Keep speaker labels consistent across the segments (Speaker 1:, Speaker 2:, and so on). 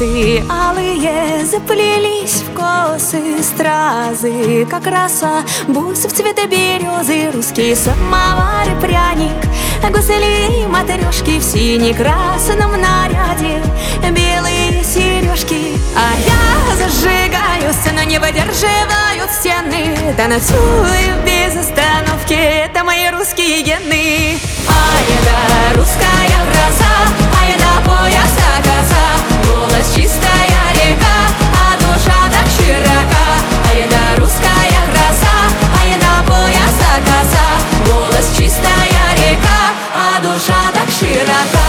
Speaker 1: цветы алые заплелись в косы стразы, как роса, бусы в цвета березы, русский самовар и пряник, гусли и матрешки в сине-красном наряде, белые сережки. А я зажигаюсь, но не выдерживают стены, танцую без остановки, это мои русские гены. Ай да русская гроза, ай до пояса коса, голос чистая река, а душа так широка. Ай да русская гроза, ай до пояса коса, голос чистая река, а душа так широка.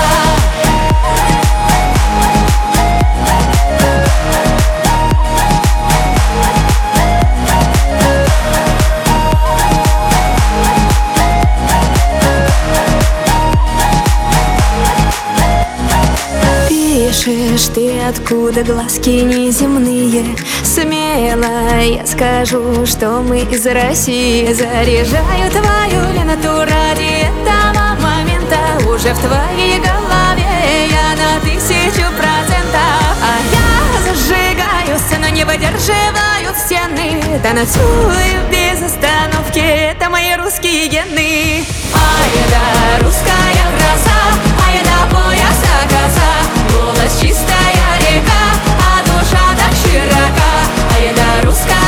Speaker 1: Пишешь ты, откуда глазки неземные, смело я скажу, что мы из России. Заряжаю твою ленту ради этого момента, уже в твоей голове я на 1000%. А я зажигаюсь, но не выдерживают стены, танцую без остановки, это мои русские гены. Ай да русская гроза, ай до пояса коса, голос чистая река, а душа так широка. Ай да русская